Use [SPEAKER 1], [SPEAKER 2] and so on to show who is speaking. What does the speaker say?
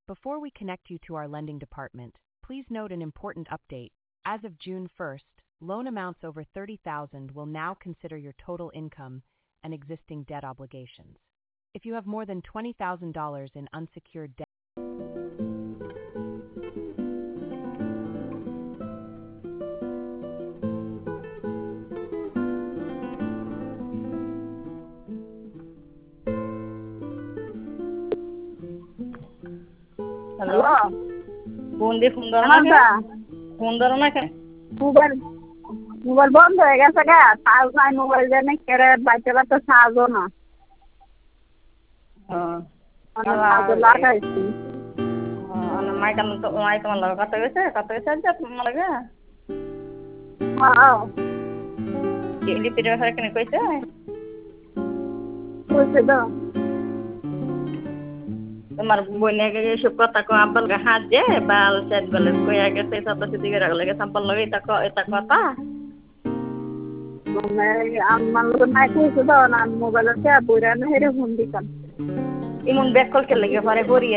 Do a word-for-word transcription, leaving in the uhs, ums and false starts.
[SPEAKER 1] Before we connect you to our lending department, please note an important update. As of June first, loan amounts over thirty thousand dollars will now consider your total income and existing debt obligations. If you have more than twenty thousand dollars in unsecured debt,
[SPEAKER 2] hello
[SPEAKER 3] hello
[SPEAKER 2] phone দিয়ে phone ধরো না
[SPEAKER 3] কেমনটা
[SPEAKER 2] কেন phone ধরো না কেন
[SPEAKER 3] mobile mobile বন্ধ হয়ে গেছে গা চার্জ নাই মোবাইল জানি কেড়ে বাইতে বাইতে চার্জও না চার্জ লাগাইছি
[SPEAKER 2] মাই কেন তো মাই তোমার লগে কথা গেছে কথা গেছে যে তোমার লগে
[SPEAKER 3] হ্যাঁ
[SPEAKER 2] লিপির ব্যাপারে কেন কইছে
[SPEAKER 3] কইছে তো
[SPEAKER 2] তোমার বোনে এসব কথা কো আব্বাল গা হাত দে বাল সেট গলে কইয়া গেছে সাত সিদ্ধি করে লাগে সাম্পাল লগে এটা এটা কথা
[SPEAKER 3] মানে আমার লোক নাই কইছে তো না মোবাইলতে বইরা না হেরে ফোন দিতাম
[SPEAKER 2] ইমন ব্যাক কল কে লাগে পরে করি